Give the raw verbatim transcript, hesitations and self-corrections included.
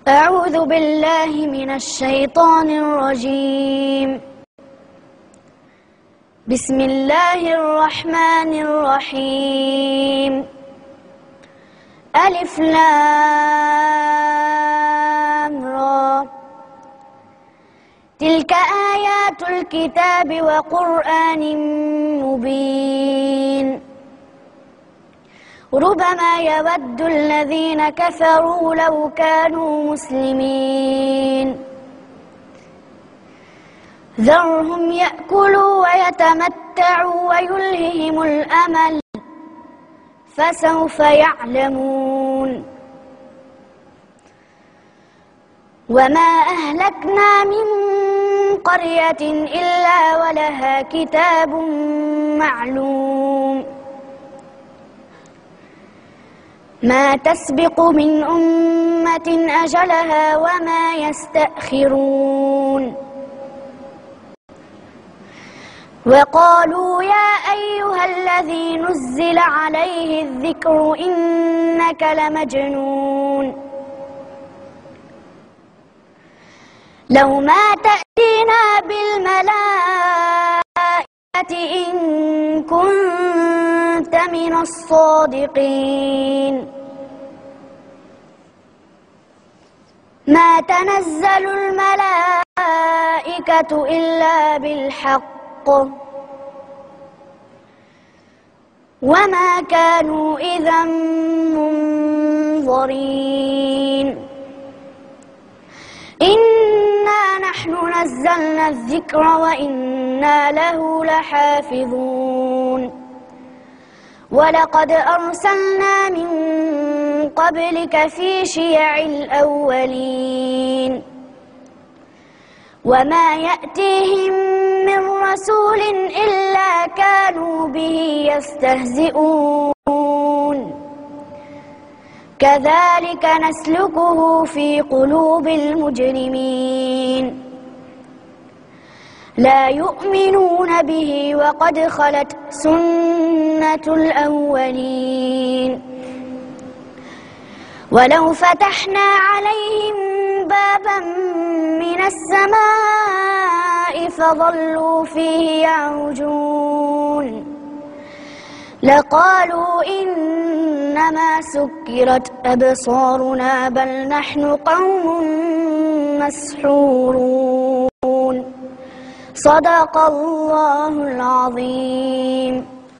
أعوذ بالله من الشيطان الرجيم. بسم الله الرحمن الرحيم. ألف لام را. تلك آيات الكتاب وقرآن مبين. ربما يود الذين كفروا لو كانوا مسلمين. ذرهم يأكلوا ويتمتعوا ويلههم الأمل فسوف يعلمون. وما أهلكنا من قرية إلا ولها كتاب معلوم. ما تسبق من أمة أجلها وما يستأخرون. وقالوا يا أيها الذي نزل عليه الذكر إنك لمجنون. لو ما تأتينا بالملائكة إن كنت من الصادقين. ما تنزل الملائكة إلا بالحق وما كانوا إذا منظرين. إنا نحن نزلنا الذكر وإنا له لحافظون. ولقد أرسلنا من قبلك في شيع الأولين. وما يأتيهم من رسول إلا كانوا به يستهزئون. كذلك نسلكه في قلوب المجرمين. لا يؤمنون به وقد خلت سنة الأولين. ولو فتحنا عليهم بابا من السماء فظلوا فيه يعرجون لقالوا إنما سكرت أبصارنا بل نحن قوم مسحورون. صدق الله العظيم.